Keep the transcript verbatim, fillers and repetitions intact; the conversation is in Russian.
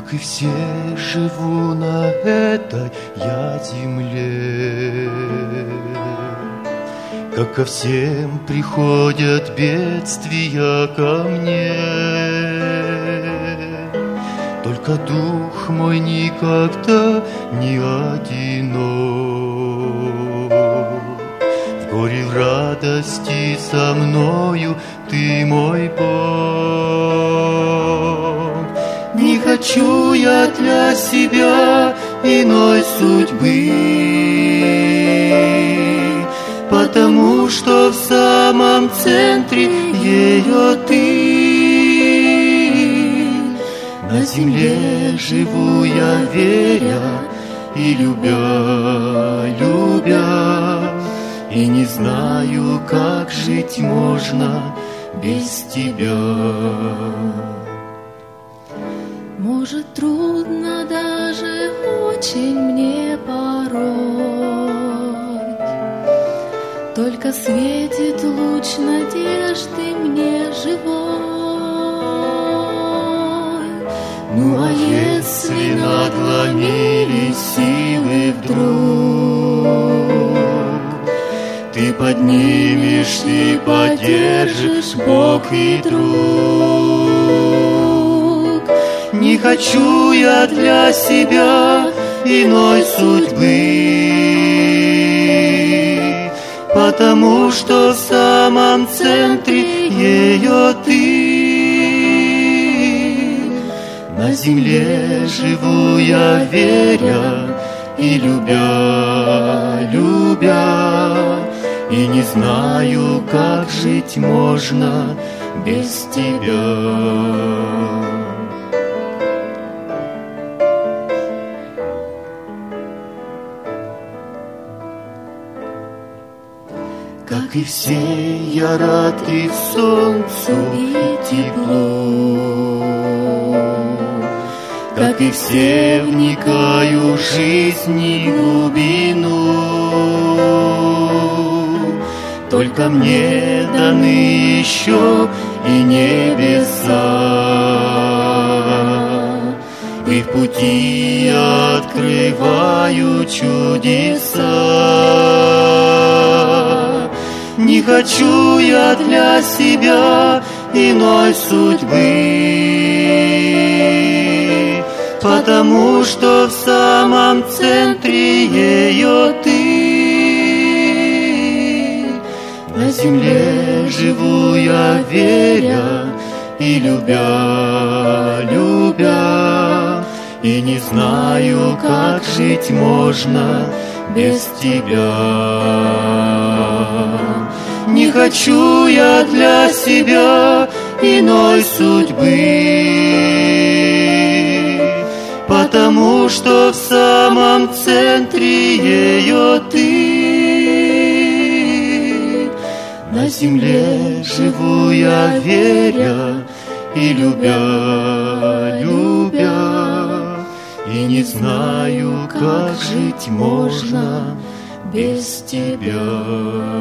Как и все, живу на этой я земле. Как ко всем приходят бедствия ко мне, только дух мой никогда не одинок. В горе, в радости со мною ты мой Бог. Не хочу я для себя иной судьбы, потому что в самом центре ее ты. На земле живу я, веря и любя, любя, и не знаю, как жить можно без тебя. Может, трудно даже очень мне порой, только светит луч надежды мне живой. Ну а если надломились силы вдруг, ты поднимешь и поддержишь, Бог и друг. Не хочу я для себя иной судьбы, потому что в самом центре ее ты. На земле живу я, веря и любя, любя, и не знаю, как жить можно без тебя. Как и все, я рад и солнцу, и теплу. Как и все, вникаю в жизни глубину. Только мне даны еще и небеса, и в пути я открываю чудеса. Не хочу я для себя иной судьбы, потому что в самом центре ее ты. На земле живу я, веря и любя, любя, и не знаю, как жить можно без тебя. Не хочу я для себя иной судьбы, потому что в самом центре ее ты. На земле живу я, веря и любя, любя, и не знаю, как жить можно без тебя.